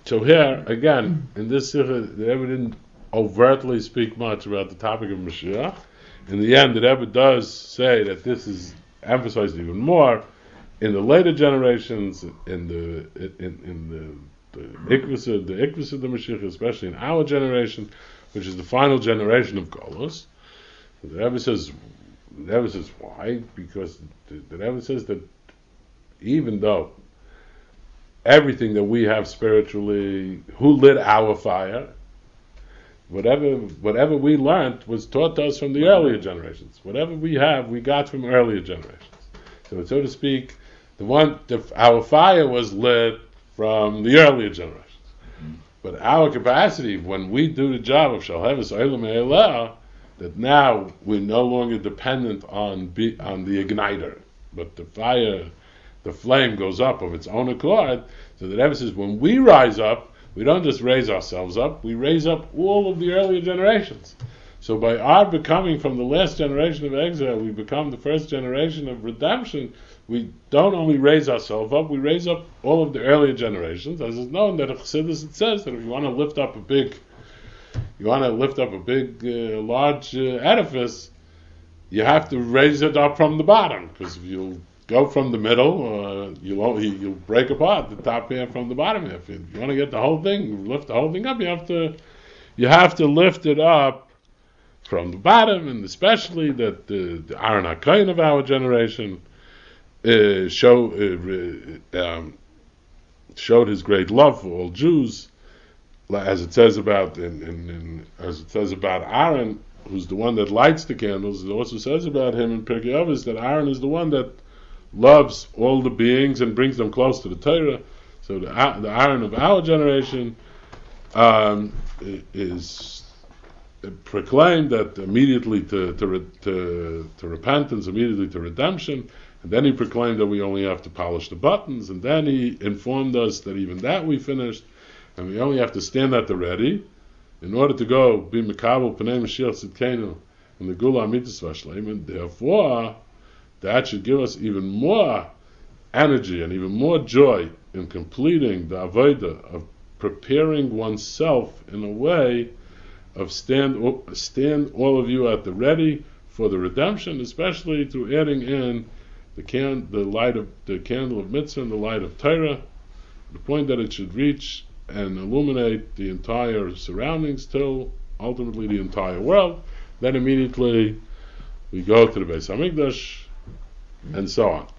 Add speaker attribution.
Speaker 1: So here, again, in this Sikha, the Rebbe didn't overtly speak much about the topic of Mashiach. In the end, the Rebbe does say that this is emphasized even more in the later generations, in the Ikvus of the Mashiach, especially in our generation, which is the final generation of Golos. The Rebbe says why? Because the Rebbe says that even though everything that we have spiritually, who lit our fire, whatever we learned was taught to us from the earlier generations. Whatever we have, we got from earlier generations. So to speak, our fire was lit from the earlier generations. But our capacity, when we do the job of Shalhevis Olam Elah, that now we're no longer dependent on the igniter, but the fire, the flame goes up of its own accord. So the Rebbe says, when we rise up, we don't just raise ourselves up, we raise up all of the earlier generations. So by our becoming from the last generation of exile, we become the first generation of redemption. We don't only raise ourselves up, we raise up all of the earlier generations. As is known that in Chassidus it says that if you want to lift up a big, large edifice, you have to raise it up from the bottom, because if you go from the middle, you'll break apart the top half from the bottom half. If you want to get the whole thing, lift the whole thing up, you have to lift it up from the bottom, and especially that the Aaron HaKohen of our generation showed his great love for all Jews, as it says about Aaron, who's the one that lights the candles. It also says about him in Pirkei Avos that Aaron is the one that loves all the beings and brings them close to the Torah. So the Aaron of our generation is proclaimed that immediately to repentance, immediately to redemption, and then he proclaimed that we only have to polish the buttons, and then he informed us that even that we finished, and we only have to stand at the ready in order to go be Mekabel Pnei Mashiach Tzidkenu and the Gula Amitis Vashleim, and therefore that should give us even more energy and even more joy in completing the Avodah of preparing oneself in a way of stand all of you at the ready for the redemption, especially through adding in the candle of mitzvah and the light of Torah, the point that it should reach and illuminate the entire surroundings till ultimately the entire world. Then immediately we go to the Beis Hamikdash, and so on.